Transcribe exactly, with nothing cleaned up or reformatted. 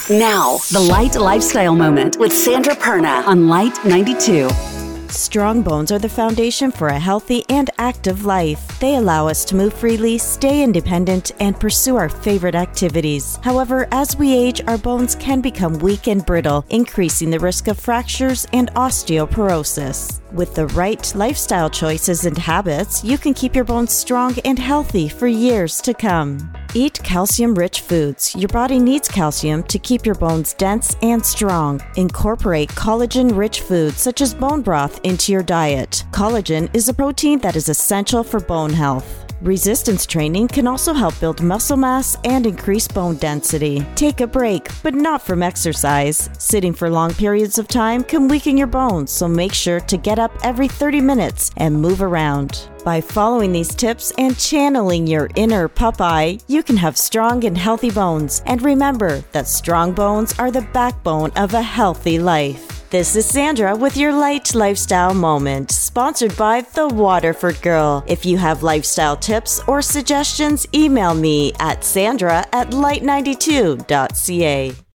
Now, the Light Lifestyle Moment with Sandra Perna on Light ninety-two. Strong bones are the foundation for a healthy and active life. They allow us to move freely, stay independent, and pursue our favorite activities. However, as we age, our bones can become weak and brittle, increasing the risk of fractures and osteoporosis. With the right lifestyle choices and habits, you can keep your bones strong and healthy for years to come. Eat calcium-rich foods. Your body needs calcium to keep your bones dense and strong. Incorporate collagen-rich foods such as bone broth into your diet. Collagen is a protein that is essential for bone health. Resistance training can also help build muscle mass and increase bone density. Take a break, but not from exercise. Sitting for long periods of time can weaken your bones, so make sure to get up every thirty minutes and move around. By following these tips and channeling your inner Popeye, you can have strong and healthy bones. And remember that strong bones are the backbone of a healthy life. This is Sandra with your Light Lifestyle Moment, sponsored by The Waterford Girl. If you have lifestyle tips or suggestions, email me at sandra at light ninety-two dot c a.